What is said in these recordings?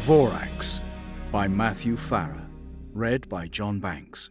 Vorax by Matthew Farrer, read by John Banks.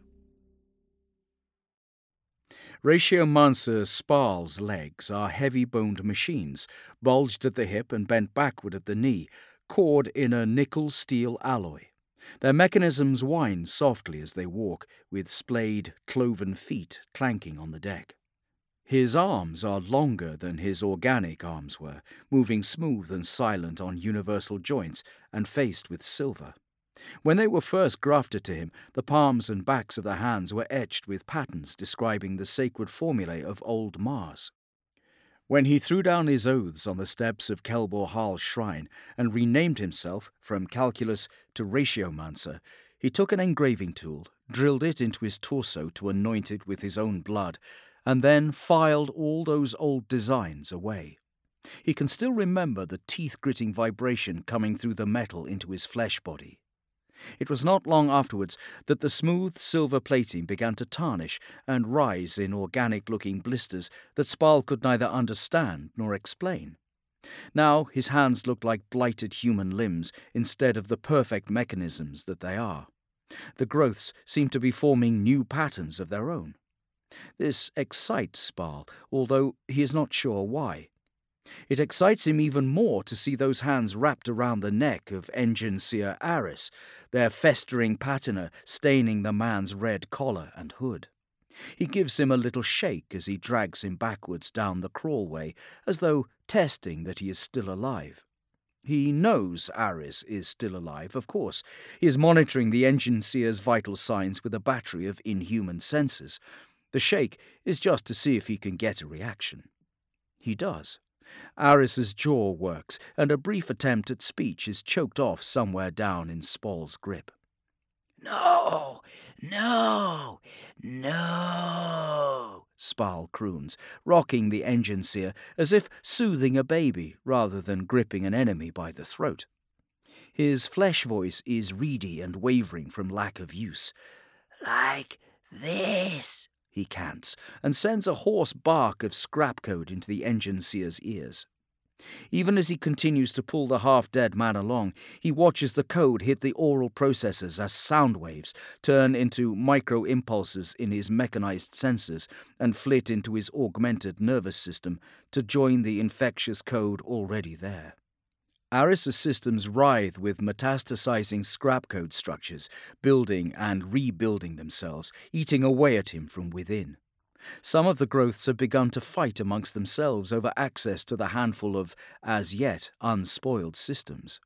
Ratiomancer Spal's legs are heavy-boned machines, bulged at the hip and bent backward at the knee, cored in a nickel-steel alloy. Their mechanisms whine softly as they walk, with splayed, cloven feet clanking on the deck. His arms are longer than his organic arms were, moving smooth and silent on universal joints and faced with silver. When they were first grafted to him, the palms and backs of the hands were etched with patterns describing the sacred formulae of old Mars. When he threw down his oaths on the steps of Kelbor Hal's shrine and renamed himself from Calculus to Ratiomancer, he took an engraving tool, drilled it into his torso to anoint it with his own blood, and then filed all those old designs away. He can still remember the teeth-gritting vibration coming through the metal into his flesh body. It was not long afterwards that the smooth silver plating began to tarnish and rise in organic-looking blisters that Spal could neither understand nor explain. Now his hands looked like blighted human limbs instead of the perfect mechanisms that they are. The growths seemed to be forming new patterns of their own. This excites Spal, although he is not sure why. It excites him even more to see those hands wrapped around the neck of Engine Seer Aris, their festering patina staining the man's red collar and hood. He gives him a little shake as he drags him backwards down the crawlway, as though testing that he is still alive. He knows Aris is still alive, of course. He is monitoring the Engine Seer's vital signs with a battery of inhuman sensors. The shake is just to see if he can get a reaction. He does. Aris's jaw works, and a brief attempt at speech is choked off somewhere down in Spal's grip. No, Spal croons, rocking the Engine Seer as if soothing a baby rather than gripping an enemy by the throat. His flesh voice is reedy and wavering from lack of use. Like this, he cants, and sends a hoarse bark of scrap code into the Engine Seer's ears. Even as he continues to pull the half-dead man along, he watches the code hit the oral processors as sound waves turn into micro-impulses in his mechanized sensors and flit into his augmented nervous system to join the infectious code already there. Aris's systems writhe with metastasizing scrap code structures, building and rebuilding themselves, eating away at him from within. Some of the growths have begun to fight amongst themselves over access to the handful of, as yet, unspoiled systems.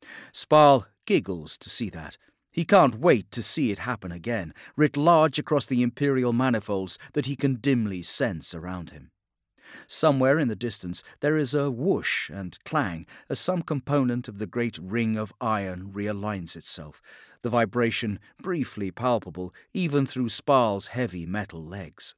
Spal giggles to see that. He can't wait to see it happen again, writ large across the imperial manifolds that he can dimly sense around him. Somewhere in the distance there is a whoosh and clang as some component of the great ring of iron realigns itself, the vibration briefly palpable even through Spal's heavy metal legs.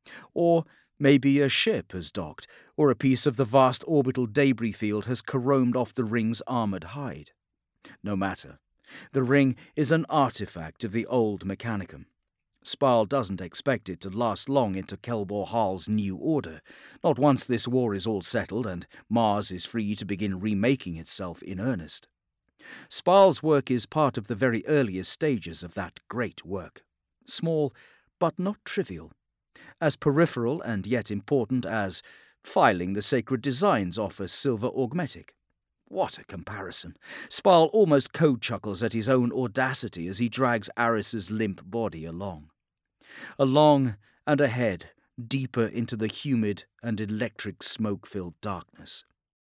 Or maybe a ship has docked, or a piece of the vast orbital debris field has corromed off the ring's armoured hide. No matter. The ring is an artifact of the old Mechanicum. Spal doesn't expect it to last long into Kelbor Hal's new order, not once this war is all settled and Mars is free to begin remaking itself in earnest. Spal's work is part of the very earliest stages of that great work. Small, but not trivial. As peripheral and yet important as filing the sacred designs off a silver augmetic. What a comparison! Spal almost code-chuckles at his own audacity as he drags Aris's limp body along. Along and ahead, deeper into the humid and electric smoke-filled darkness.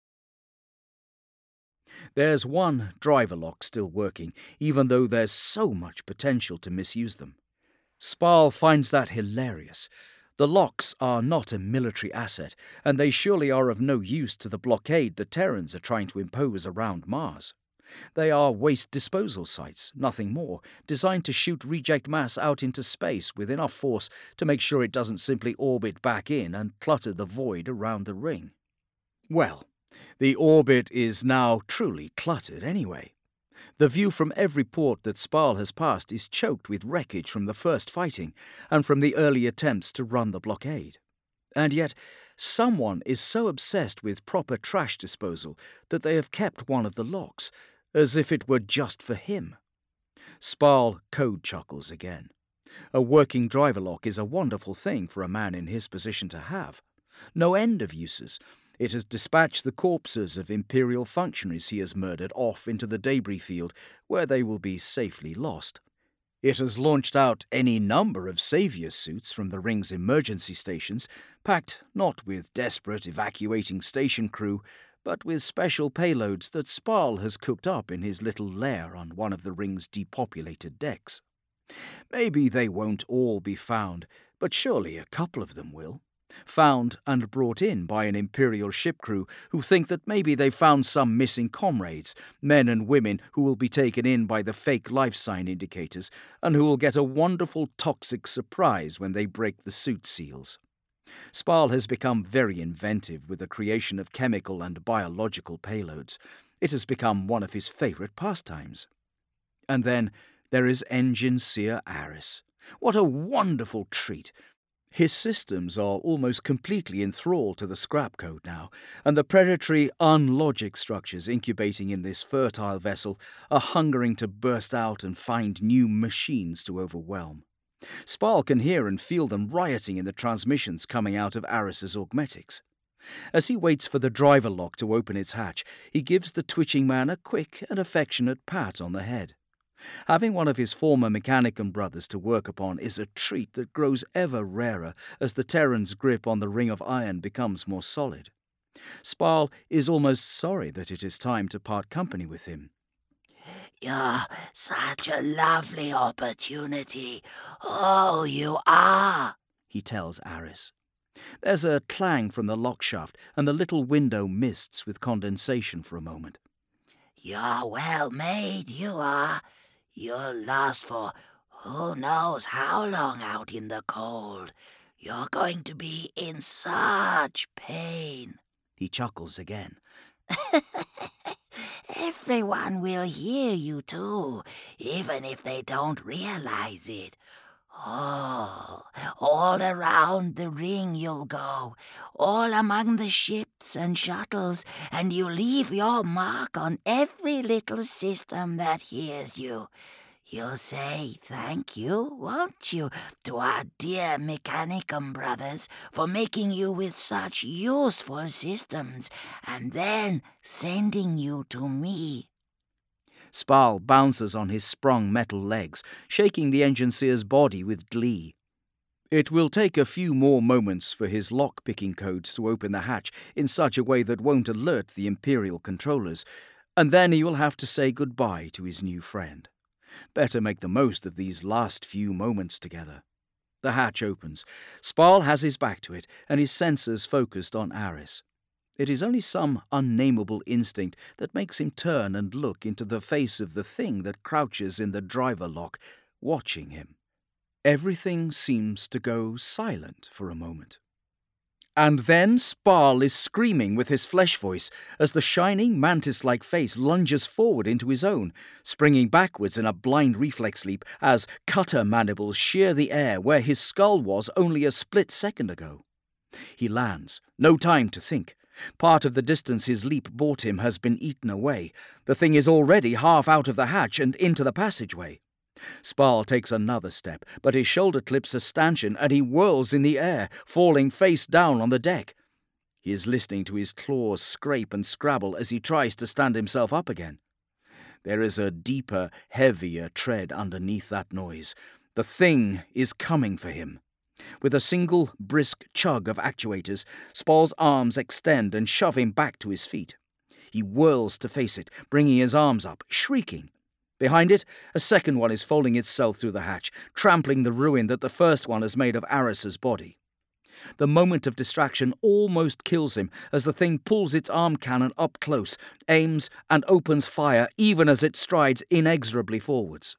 There's one driver lock still working, even though there's so much potential to misuse them. Spal finds that hilarious. The locks are not a military asset, and they surely are of no use to the blockade the Terrans are trying to impose around Mars. They are waste disposal sites, nothing more, designed to shoot reject mass out into space with enough force to make sure it doesn't simply orbit back in and clutter the void around the ring. Well, the orbit is now truly cluttered anyway. The view from every port that Spal has passed is choked with wreckage from the first fighting and from the early attempts to run the blockade. And yet, someone is so obsessed with proper trash disposal that they have kept one of the locks, as if it were just for him. Spall code chuckles again. A working driver lock is a wonderful thing for a man in his position to have. No end of uses. It has dispatched the corpses of Imperial functionaries he has murdered off into the debris field, where they will be safely lost. It has launched out any number of saviour suits from the ring's emergency stations, packed not with desperate evacuating station crew, but with special payloads that Spall has cooked up in his little lair on one of the ring's depopulated decks. Maybe they won't all be found, but surely a couple of them will. Found and brought in by an Imperial ship crew who think that maybe they've found some missing comrades, men and women who will be taken in by the fake life sign indicators and who will get a wonderful toxic surprise when they break the suit seals. Spall has become very inventive with the creation of chemical and biological payloads. It has become one of his favourite pastimes. And then there is Engine Seer Aris. What a wonderful treat! His systems are almost completely enthralled to the scrap code now, and the predatory, unlogic structures incubating in this fertile vessel are hungering to burst out and find new machines to overwhelm. Spall can hear and feel them rioting in the transmissions coming out of Aris's augmetics. As he waits for the driver lock to open its hatch, he gives the twitching man a quick and affectionate pat on the head. Having one of his former Mechanicum brothers to work upon is a treat that grows ever rarer as the Terran's grip on the ring of iron becomes more solid. Spall is almost sorry that it is time to part company with him. You're such a lovely opportunity. Oh, you are, he tells Aris. There's a clang from the lock shaft, and the little window mists with condensation for a moment. You're well made, you are. You'll last for who knows how long out in the cold. You're going to be in such pain. He chuckles again. Everyone will hear you too, even if they don't realize it. Oh, all around the ring you'll go, all among the ships and shuttles, and you leave your mark on every little system that hears you. You'll say thank you, won't you, to our dear Mechanicum brothers for making you with such useful systems, and then sending you to me. Spall bounces on his sprung metal legs, shaking the engine seer's body with glee. It will take a few more moments for his lock-picking codes to open the hatch in such a way that won't alert the Imperial controllers, and then he will have to say goodbye to his new friend. Better make the most of these last few moments together. The hatch opens. Spall has his back to it, and his sensors focused on Aris. It is only some unnameable instinct that makes him turn and look into the face of the thing that crouches in the driver lock, watching him. Everything seems to go silent for a moment. And then Spall is screaming with his flesh voice as the shining mantis-like face lunges forward into his own, springing backwards in a blind reflex leap as cutter mandibles shear the air where his skull was only a split second ago. He lands, no time to think. Part of the distance his leap brought him has been eaten away. The thing is already half out of the hatch and into the passageway. Spall takes another step, but his shoulder clips a stanchion and he whirls in the air, falling face down on the deck. He is listening to his claws scrape and scrabble as he tries to stand himself up again. There is a deeper, heavier tread underneath that noise. The thing is coming for him. With a single, brisk chug of actuators, Spall's arms extend and shove him back to his feet. He whirls to face it, bringing his arms up, shrieking. Behind it, a second one is folding itself through the hatch, trampling the ruin that the first one has made of Aris's body. The moment of distraction almost kills him as the thing pulls its arm cannon up close, aims and opens fire even as it strides inexorably forwards.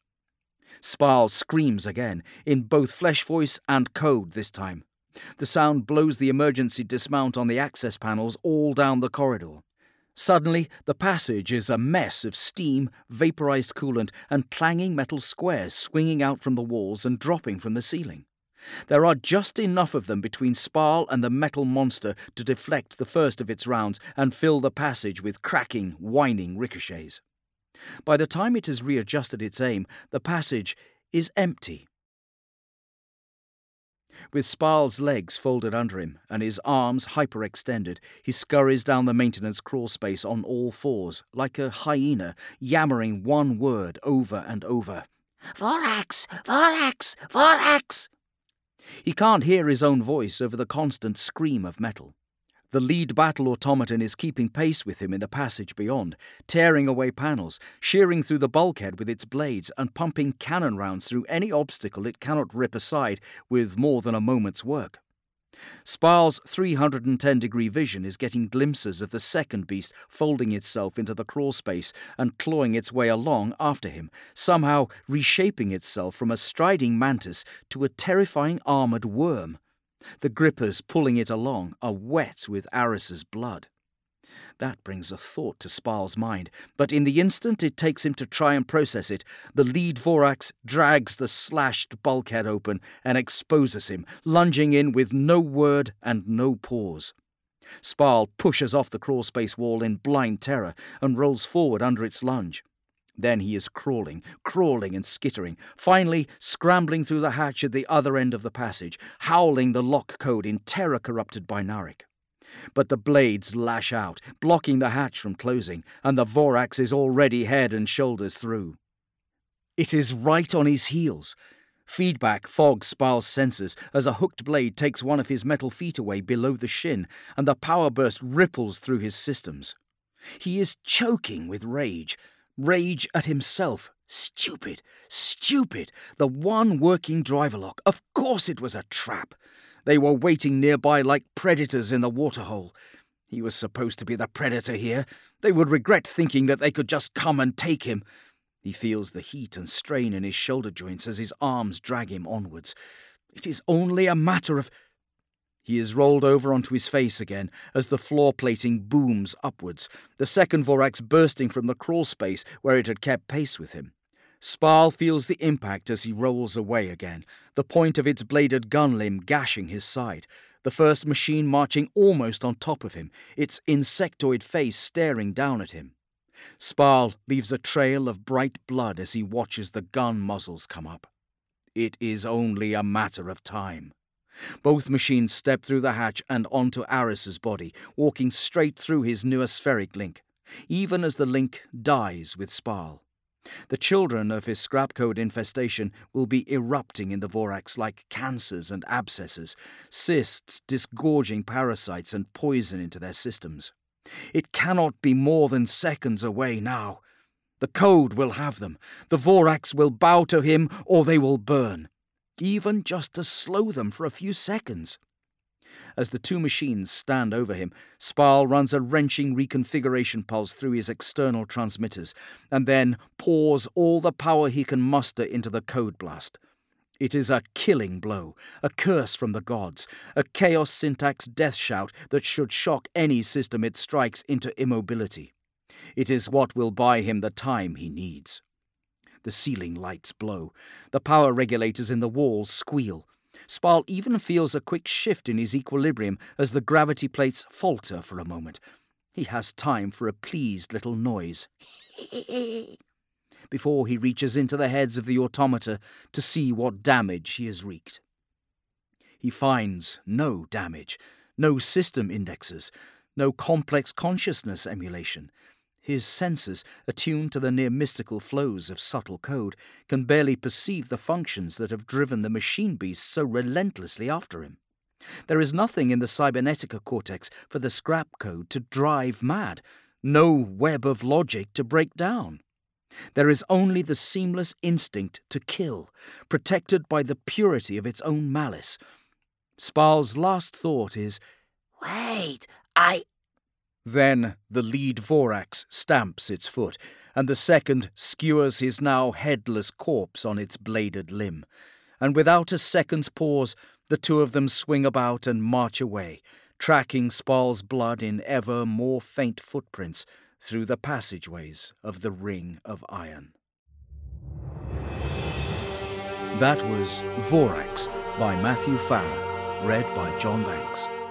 Spall screams again, in both flesh voice and code this time. The sound blows the emergency dismount on the access panels all down the corridor. Suddenly, the passage is a mess of steam, vaporized coolant, and clanging metal squares swinging out from the walls and dropping from the ceiling. There are just enough of them between Spall and the metal monster to deflect the first of its rounds and fill the passage with cracking, whining ricochets. By the time it has readjusted its aim, the passage is empty. With Spall's legs folded under him and his arms hyperextended, he scurries down the maintenance crawl space on all fours, like a hyena, yammering one word over and over. Vorax! Vorax! Vorax! He can't hear his own voice over the constant scream of metal. The lead battle automaton is keeping pace with him in the passage beyond, tearing away panels, shearing through the bulkhead with its blades, and pumping cannon rounds through any obstacle it cannot rip aside with more than a moment's work. Spall's 310-degree vision is getting glimpses of the second beast folding itself into the crawl space and clawing its way along after him, somehow reshaping itself from a striding mantis to a terrifying armoured worm. The grippers pulling it along are wet with Aris's blood. That brings a thought to Spall's mind, but in the instant it takes him to try and process it, the lead Vorax drags the slashed bulkhead open and exposes him, lunging in with no word and no pause. Spall pushes off the crawlspace wall in blind terror and rolls forward under its lunge. Then he is crawling and skittering, finally scrambling through the hatch at the other end of the passage, howling the lock code in terror-corrupted Binaric. But the blades lash out, blocking the hatch from closing, and the Vorax is already head and shoulders through. It is right on his heels. Feedback fogs Spall's senses as a hooked blade takes one of his metal feet away below the shin, and the power burst ripples through his systems. He is choking with rage. Rage at himself. Stupid. The one working driver lock. Of course it was a trap. They were waiting nearby like predators in the waterhole. He was supposed to be the predator here. They would regret thinking that they could just come and take him. He feels the heat and strain in his shoulder joints as his arms drag him onwards. It is only a matter of... He is rolled over onto his face again as the floor plating booms upwards, the second Vorax bursting from the crawl space where it had kept pace with him. Spall feels the impact as he rolls away again, the point of its bladed gun limb gashing his side, the first machine marching almost on top of him, its insectoid face staring down at him. Spall leaves a trail of bright blood as he watches the gun muzzles come up. It is only a matter of time. Both machines step through the hatch and onto Aris's body, walking straight through his noospheric link, even as the link dies with Spall. The children of his scrap code infestation will be erupting in the Vorax like cancers and abscesses, cysts disgorging parasites and poison into their systems. It cannot be more than seconds away now. The code will have them. The Vorax will bow to him or they will burn, even just to slow them for a few seconds. As the two machines stand over him, Spall runs a wrenching reconfiguration pulse through his external transmitters, and then pours all the power he can muster into the code blast. It is a killing blow, a curse from the gods, a chaos syntax death shout that should shock any system it strikes into immobility. It is what will buy him the time he needs. The ceiling lights blow. The power regulators in the walls squeal. Spall even feels a quick shift in his equilibrium as the gravity plates falter for a moment. He has time for a pleased little noise before he reaches into the heads of the automata to see what damage he has wreaked. He finds no damage, no system indexes, no complex consciousness emulation. His senses, attuned to the near-mystical flows of subtle code, can barely perceive the functions that have driven the machine beast so relentlessly after him. There is nothing in the cybernetica cortex for the scrap code to drive mad, no web of logic to break down. There is only the seamless instinct to kill, protected by the purity of its own malice. Spall's last thought is, Wait, Then the lead Vorax stamps its foot, and the second skewers his now headless corpse on its bladed limb. And without a second's pause, the two of them swing about and march away, tracking Spall's blood in ever more faint footprints through the passageways of the Ring of Iron. That was Vorax by Matthew Farrer, read by John Banks.